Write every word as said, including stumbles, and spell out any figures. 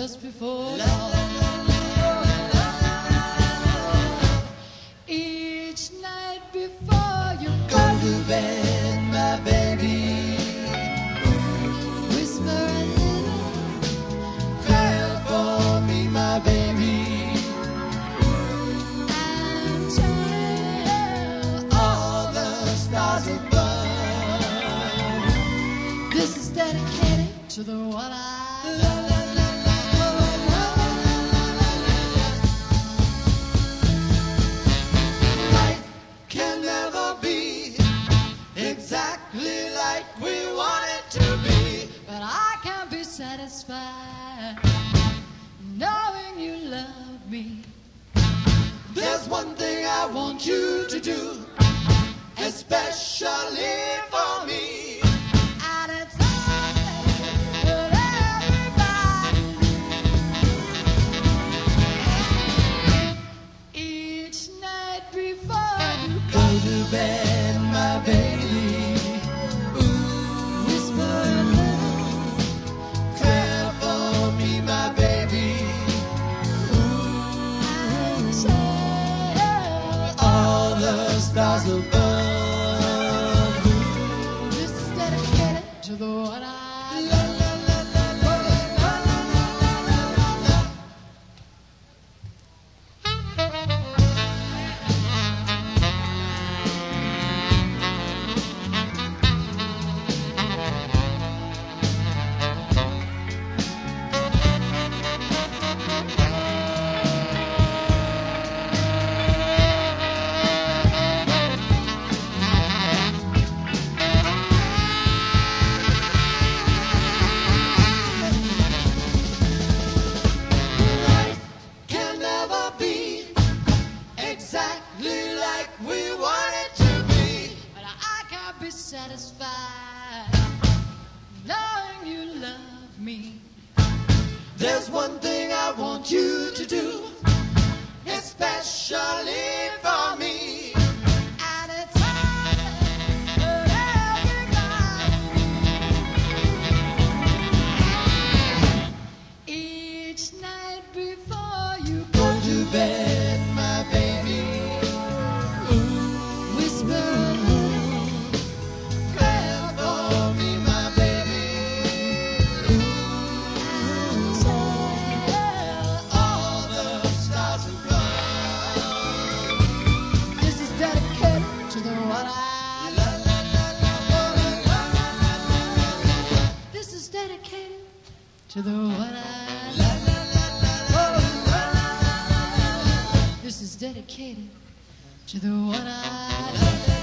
just before La, dawn. la, la, la, la, la. Each night before you Go to bed, my baby. whisper a little Cry for me, my baby. and tell All the stars above. this is dedicated to the one I La, la, la, la, la, la, la, la, la. Life can never be exactly like we want it to be. but I can't be satisfied knowing you love me. There's one thing I want you to do, especially for me. And it's something that everybody needs. Each night before you Go to bed, my baby. Ooh, whisper a little care for me, my baby. and tell All the stars above. this is dedicated to the one I La, love. la, la, la, la, la, la, la, la, la, la. Life can never be exactly like we want it to be. But I can't be satisfied knowing you love me. There's one thing I want you to do, especially for me. And it's something that everybody needs. Each night before you Go to bed, my baby. Ooh, whisper a little care for me, my baby. and tell All the stars above. this is dedicated to the one I La, love. la, la, la, la, la, la, la, la. This is dedicated to the one I La, love. la, la, la, la, la, la, la, la. This is dedicated to the one I La, love. la,